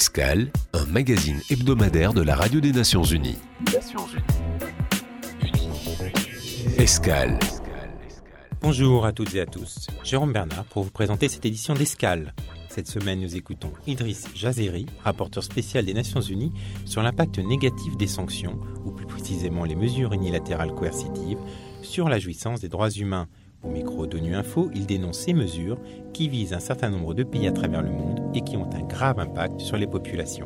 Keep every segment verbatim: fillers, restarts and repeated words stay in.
Escale, un magazine hebdomadaire de la Radio des Nations Unies. Nations Unies. Escale. Bonjour à toutes et à tous, Jérôme Bernard pour vous présenter cette édition d'Escale. Cette semaine, nous écoutons Idriss Jazeri, rapporteur spécial des Nations Unies sur l'impact négatif des sanctions, ou plus précisément les mesures unilatérales coercitives, sur la jouissance des droits humains. Au micro d'ONU Info, il dénonce ces mesures qui visent un certain nombre de pays à travers le monde et qui ont un grave impact sur les populations.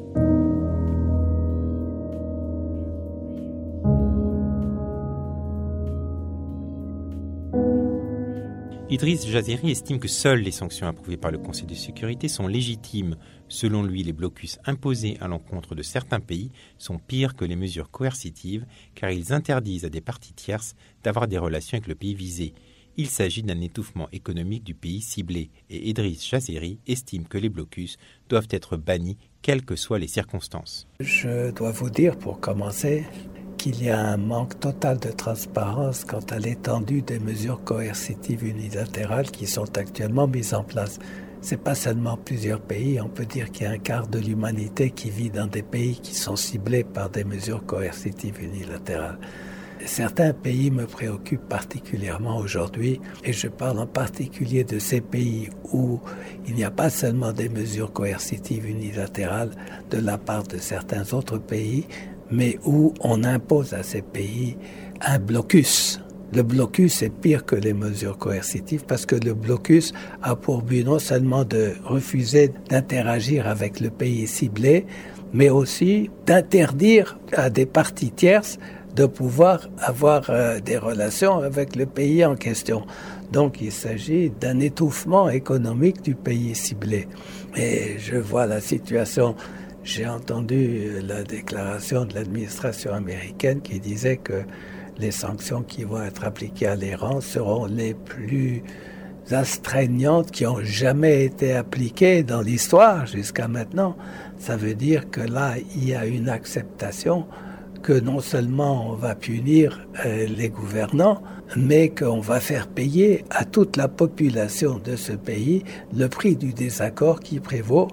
Idriss Jazeri estime que seules les sanctions approuvées par le Conseil de sécurité sont légitimes. Selon lui, les blocus imposés à l'encontre de certains pays sont pires que les mesures coercitives car ils interdisent à des parties tierces d'avoir des relations avec le pays visé. Il s'agit d'un étouffement économique du pays ciblé et Idriss Jazeri estime que les blocus doivent être bannis quelles que soient les circonstances. Je dois vous dire pour commencer qu'il y a un manque total de transparence quant à l'étendue des mesures coercitives unilatérales qui sont actuellement mises en place. Ce n'est pas seulement plusieurs pays, on peut dire qu'il y a un quart de l'humanité qui vit dans des pays qui sont ciblés par des mesures coercitives unilatérales. Certains pays me préoccupent particulièrement aujourd'hui et je parle en particulier de ces pays où il n'y a pas seulement des mesures coercitives unilatérales de la part de certains autres pays, mais où on impose à ces pays un blocus. Le blocus est pire que les mesures coercitives parce que le blocus a pour but non seulement de refuser d'interagir avec le pays ciblé, mais aussi d'interdire à des parties tierces de pouvoir avoir euh, des relations avec le pays en question. Donc il s'agit d'un étouffement économique du pays ciblé. Et je vois la situation. J'ai entendu la déclaration de l'administration américaine qui disait que les sanctions qui vont être appliquées à l'Iran seront les plus astreignantes qui ont jamais été appliquées dans l'histoire jusqu'à maintenant. Ça veut dire que là, il y a une acceptation que non seulement on va punir euh, les gouvernants, mais qu'on va faire payer à toute la population de ce pays le prix du désaccord qui prévaut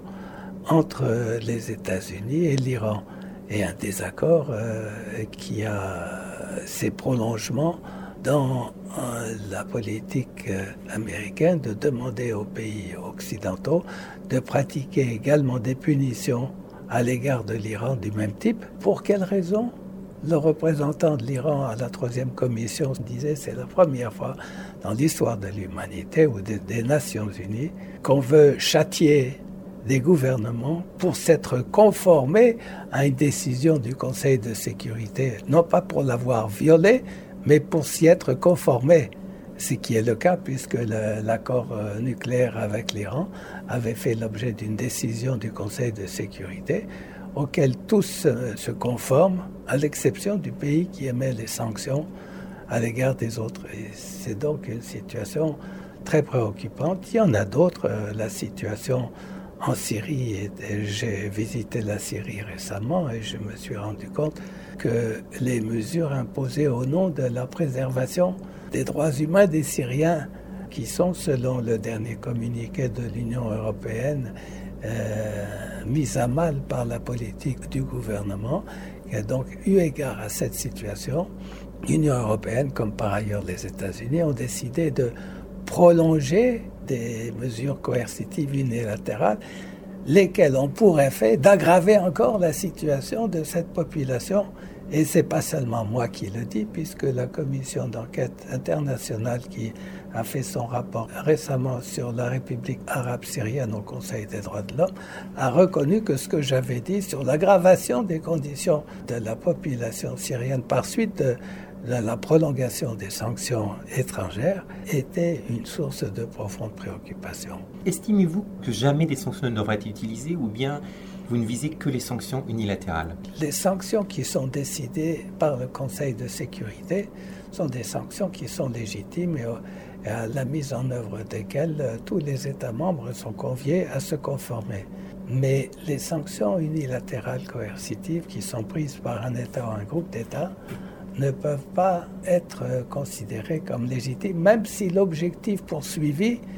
entre les États-Unis et l'Iran. Et un désaccord euh, qui a ses prolongements dans euh, la politique euh, américaine de demander aux pays occidentaux de pratiquer également des punitions à l'égard de l'Iran du même type. Pour quelle raison ? Le représentant de l'Iran à la troisième commission disait que c'est la première fois dans l'histoire de l'humanité ou des, des Nations Unies qu'on veut châtier des gouvernements pour s'être conformés à une décision du Conseil de sécurité, non pas pour l'avoir violée, mais pour s'y être conformés. Ce qui est le cas puisque le, l'accord euh, nucléaire avec l'Iran avait fait l'objet d'une décision du Conseil de sécurité auquel tous euh, se conforment, à l'exception du pays qui émet les sanctions à l'égard des autres. Et c'est donc une situation très préoccupante. Il y en a d'autres. Euh, la situation en Syrie, et, et j'ai visité la Syrie récemment et je me suis rendu compte que les mesures imposées au nom de la préservation des droits humains des Syriens, qui sont, selon le dernier communiqué de l'Union européenne, euh, mises à mal par la politique du gouvernement. Et donc, eu égard à cette situation, l'Union européenne, comme par ailleurs les États-Unis, ont décidé de prolonger des mesures coercitives unilatérales, lesquelles ont pour effet d'aggraver encore la situation de cette population. Et ce n'est pas seulement moi qui le dis, puisque la commission d'enquête internationale qui a fait son rapport récemment sur la République arabe syrienne au Conseil des droits de l'homme a reconnu que ce que j'avais dit sur l'aggravation des conditions de la population syrienne par suite de la prolongation des sanctions étrangères était une source de profonde préoccupation. Estimez-vous que jamais des sanctions ne devraient être utilisées ou bien vous ne visez que les sanctions unilatérales ? Les sanctions qui sont décidées par le Conseil de sécurité sont des sanctions qui sont légitimes et à la mise en œuvre desquelles tous les États membres sont conviés à se conformer. Mais les sanctions unilatérales coercitives qui sont prises par un État ou un groupe d'États ne peuvent pas être considérées comme légitimes, même si l'objectif poursuivi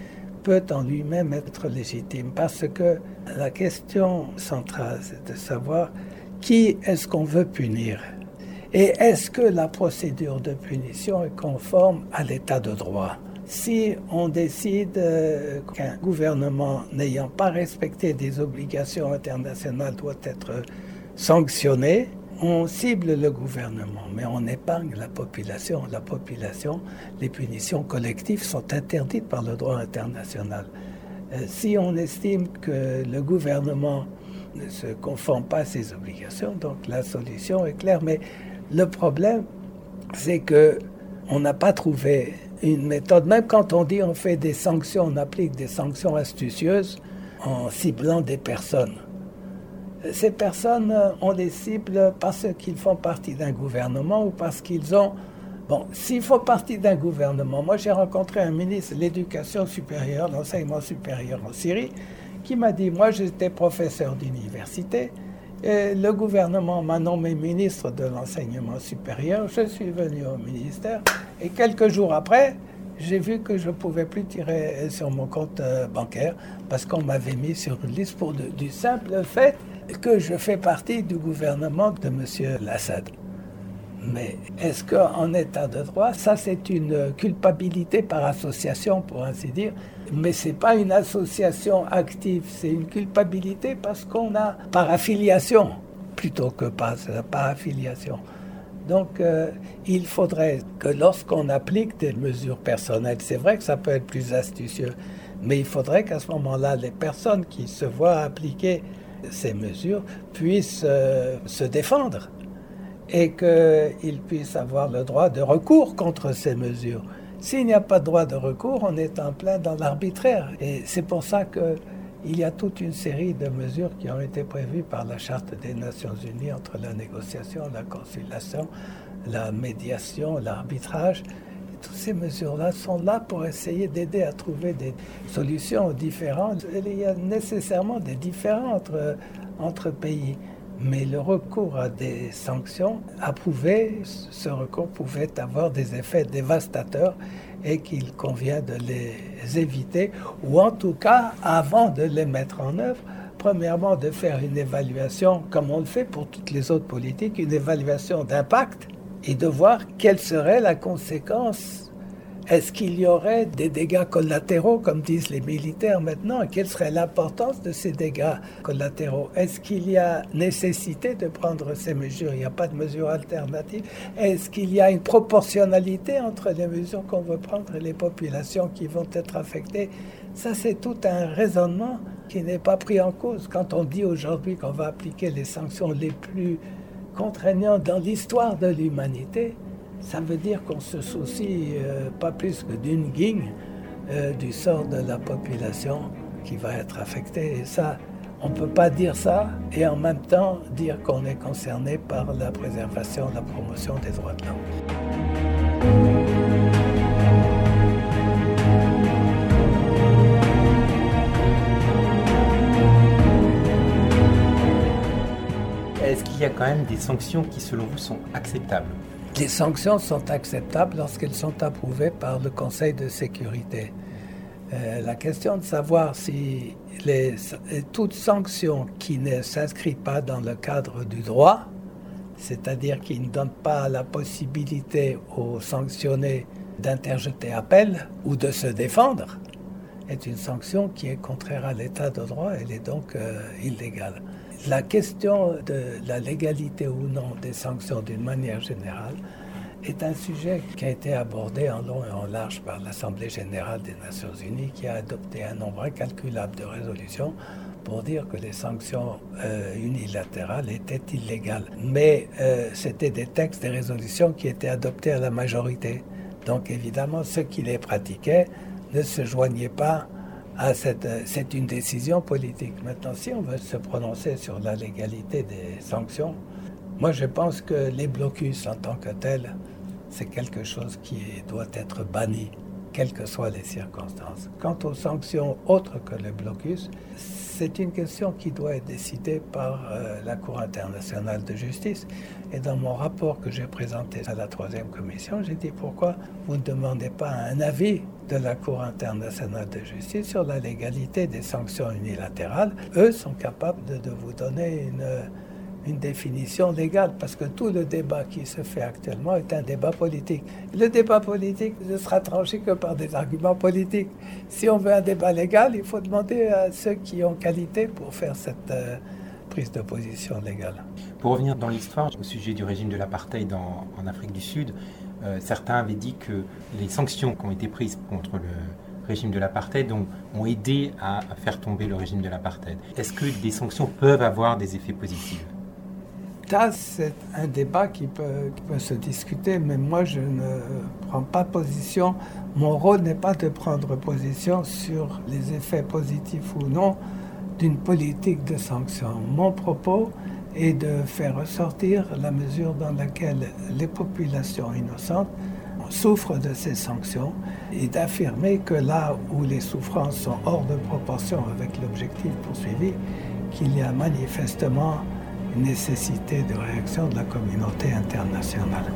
peut en lui-même être légitime, parce que la question centrale, c'est de savoir qui est-ce qu'on veut punir et est-ce que la procédure de punition est conforme à l'état de droit. Si on décide euh, qu'un gouvernement n'ayant pas respecté des obligations internationales doit être sanctionné, on cible le gouvernement, mais on épargne la population. La population, les punitions collectives sont interdites par le droit international. Euh, si on estime que le gouvernement ne se conforme pas à ses obligations, donc la solution est claire. Mais le problème, c'est qu'on n'a pas trouvé une méthode. Même quand on dit on fait des sanctions, on applique des sanctions astucieuses en ciblant des personnes. Ces personnes, on les cible parce qu'ils font partie d'un gouvernement ou parce qu'ils ont... Bon, s'ils font partie d'un gouvernement, moi j'ai rencontré un ministre de l'Éducation supérieure, de l'enseignement supérieur en Syrie, qui m'a dit, moi j'étais professeur d'université, et le gouvernement m'a nommé ministre de l'enseignement supérieur, je suis venu au ministère, et quelques jours après, j'ai vu que je ne pouvais plus tirer sur mon compte bancaire, parce qu'on m'avait mis sur une liste pour de, du simple fait que je fais partie du gouvernement de M. Assad. Mais est-ce qu'en état de droit, ça c'est une culpabilité par association, pour ainsi dire, mais ce n'est pas une association active, c'est une culpabilité parce qu'on a par affiliation, plutôt que par, par affiliation. Donc euh, il faudrait que lorsqu'on applique des mesures personnelles, c'est vrai que ça peut être plus astucieux, mais il faudrait qu'à ce moment-là, les personnes qui se voient appliquer ces mesures puissent euh, se défendre et qu'ils puissent avoir le droit de recours contre ces mesures. S'il n'y a pas de droit de recours, on est en plein dans l'arbitraire. Et c'est pour ça qu'il y a toute une série de mesures qui ont été prévues par la Charte des Nations Unies entre la négociation, la conciliation, la médiation, l'arbitrage. Toutes ces mesures-là sont là pour essayer d'aider à trouver des solutions différentes. Il y a nécessairement des différences entre, entre pays. Mais le recours à des sanctions a prouvé, ce recours pouvait avoir des effets dévastateurs et qu'il convient de les éviter, ou en tout cas, avant de les mettre en œuvre, premièrement de faire une évaluation, comme on le fait pour toutes les autres politiques, une évaluation d'impact, et de voir quelle serait la conséquence. Est-ce qu'il y aurait des dégâts collatéraux, comme disent les militaires maintenant, et quelle serait l'importance de ces dégâts collatéraux? Est-ce qu'il y a nécessité de prendre ces mesures? Il n'y a pas de mesures alternatives. Est-ce qu'il y a une proportionnalité entre les mesures qu'on veut prendre et les populations qui vont être affectées? Ça, c'est tout un raisonnement qui n'est pas pris en cause. Quand on dit aujourd'hui qu'on va appliquer les sanctions les plus contraignantes dans l'histoire de l'humanité, ça veut dire qu'on se soucie euh, pas plus que d'une guigne euh, du sort de la population qui va être affectée. Et ça, on ne peut pas dire ça et en même temps dire qu'on est concerné par la préservation, la promotion des droits de l'homme. Est-ce qu'il y a quand même des sanctions qui, selon vous, sont acceptables ? Les sanctions sont acceptables lorsqu'elles sont approuvées par le Conseil de sécurité. Euh, la question de savoir si les, toute sanction qui ne s'inscrit pas dans le cadre du droit, c'est-à-dire qui ne donne pas la possibilité aux sanctionnés d'interjeter appel ou de se défendre, est une sanction qui est contraire à l'état de droit, elle est donc euh, illégale. La question de la légalité ou non des sanctions d'une manière générale est un sujet qui a été abordé en long et en large par l'Assemblée générale des Nations unies qui a adopté un nombre incalculable de résolutions pour dire que les sanctions euh, unilatérales étaient illégales. Mais euh, c'était des textes, des résolutions qui étaient adoptés à la majorité. Donc évidemment, ceux qui les pratiquaient ne se joignaient pas à cette... C'est une décision politique. Maintenant, si on veut se prononcer sur la légalité des sanctions, moi je pense que les blocus en tant que tels, c'est quelque chose qui doit être banni, quelles que soient les circonstances. Quant aux sanctions autres que le blocus, c'est une question qui doit être décidée par euh, la Cour internationale de justice. Et dans mon rapport que j'ai présenté à la troisième commission, j'ai dit pourquoi vous ne demandez pas un avis de la Cour internationale de justice sur la légalité des sanctions unilatérales. Eux sont capables de, de vous donner une, une définition légale, parce que tout le débat qui se fait actuellement est un débat politique. Le débat politique ne sera tranché que par des arguments politiques. Si on veut un débat légal, il faut demander à ceux qui ont qualité pour faire cette euh, prise de position légale. Pour revenir dans l'histoire, au sujet du régime de l'apartheid en, en Afrique du Sud, euh, certains avaient dit que les sanctions qui ont été prises contre le régime de l'apartheid ont, ont aidé à, à faire tomber le régime de l'apartheid. Est-ce que des sanctions peuvent avoir des effets positifs ? Ça, c'est un débat qui peut, qui peut se discuter, mais moi, je ne prends pas position. Mon rôle n'est pas de prendre position sur les effets positifs ou non d'une politique de sanctions. Mon propos est de faire ressortir la mesure dans laquelle les populations innocentes souffrent de ces sanctions et d'affirmer que là où les souffrances sont hors de proportion avec l'objectif poursuivi, qu'il y a manifestement une nécessité de réaction de la communauté internationale.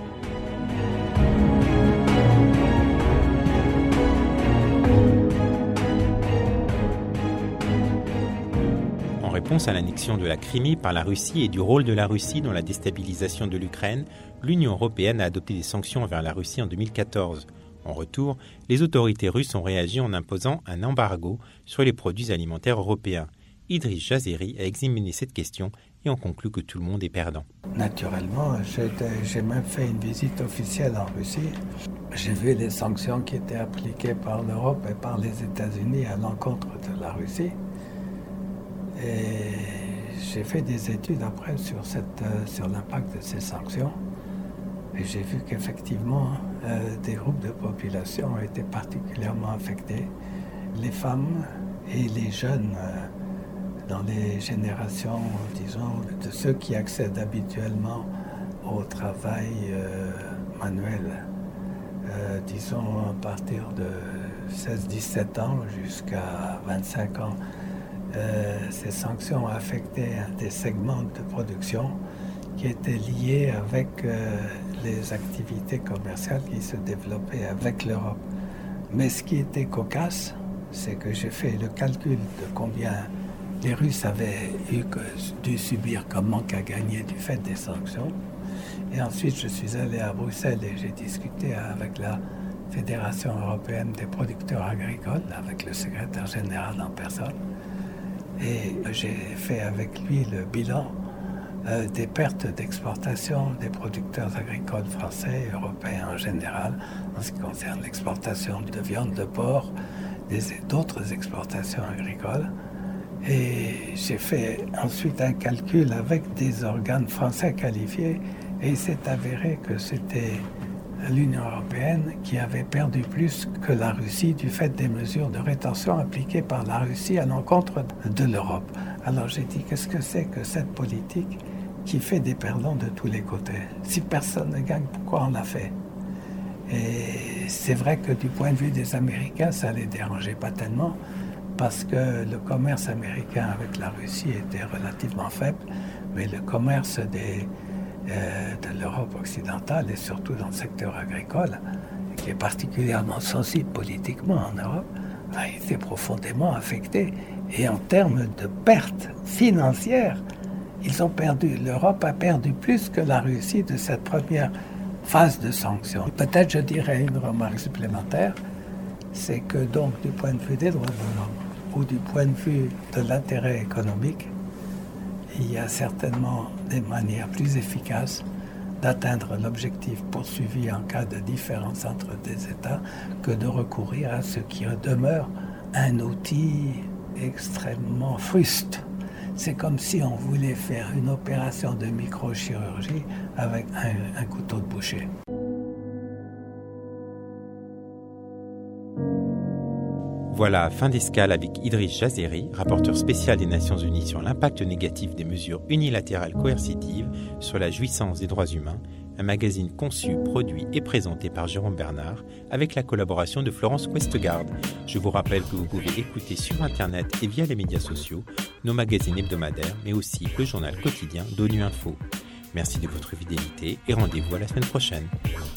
En réponse à l'annexion de la Crimée par la Russie et du rôle de la Russie dans la déstabilisation de l'Ukraine, l'Union européenne a adopté des sanctions envers la Russie en deux mille quatorze. En retour, les autorités russes ont réagi en imposant un embargo sur les produits alimentaires européens. Idriss Jazeri a examiné cette question et en conclut que tout le monde est perdant. Naturellement, j'ai même fait une visite officielle en Russie. J'ai vu les sanctions qui étaient appliquées par l'Europe et par les États-Unis à l'encontre de la Russie. Et j'ai fait des études après sur, cette, sur l'impact de ces sanctions. Et j'ai vu qu'effectivement, euh, des groupes de population ont été particulièrement affectés. Les femmes et les jeunes, euh, dans les générations, disons, de ceux qui accèdent habituellement au travail euh, manuel, euh, disons à partir de seize dix-sept ans jusqu'à vingt-cinq ans. Euh, ces sanctions ont affecté des segments de production qui étaient liés avec euh, les activités commerciales qui se développaient avec l'Europe. Mais ce qui était cocasse, c'est que j'ai fait le calcul de combien les Russes avaient eu que, dû subir comme manque à gagner du fait des sanctions. Et ensuite, je suis allé à Bruxelles et j'ai discuté avec la Fédération européenne des producteurs agricoles, avec le secrétaire général en personne. Et j'ai fait avec lui le bilan euh, des pertes d'exportation des producteurs agricoles français et européens en général, en ce qui concerne l'exportation de viande de porc, des, d'autres exportations agricoles. Et j'ai fait ensuite un calcul avec des organes français qualifiés et il s'est avéré que c'était l'Union européenne qui avait perdu plus que la Russie du fait des mesures de rétention appliquées par la Russie à l'encontre de l'Europe. Alors j'ai dit, qu'est-ce que c'est que cette politique qui fait des perdants de tous les côtés? Si personne ne gagne, pourquoi on l'a fait? Et c'est vrai que du point de vue des Américains, ça ne les dérangeait pas tellement parce que le commerce américain avec la Russie était relativement faible, mais le commerce des Euh, de l'Europe occidentale et surtout dans le secteur agricole, qui est particulièrement sensible politiquement en Europe, a été profondément affecté. Et en termes de pertes financières, ils ont perdu, l'Europe a perdu plus que la Russie de cette première phase de sanctions. Peut-être je dirais une remarque supplémentaire, c'est que donc du point de vue des droits de l'homme ou du point de vue de l'intérêt économique, il y a certainement des manières plus efficaces d'atteindre l'objectif poursuivi en cas de différence entre des États que de recourir à ce qui demeure un outil extrêmement fruste. C'est comme si on voulait faire une opération de microchirurgie avec un, un couteau de boucher. Voilà, fin d'escale avec Idriss Jazeri, rapporteur spécial des Nations Unies sur l'impact négatif des mesures unilatérales coercitives sur la jouissance des droits humains, un magazine conçu, produit et présenté par Jérôme Bernard avec la collaboration de Florence Westgard. Je vous rappelle que vous pouvez écouter sur Internet et via les médias sociaux nos magazines hebdomadaires, mais aussi le journal quotidien d'ONU Info. Merci de votre fidélité et rendez-vous à la semaine prochaine.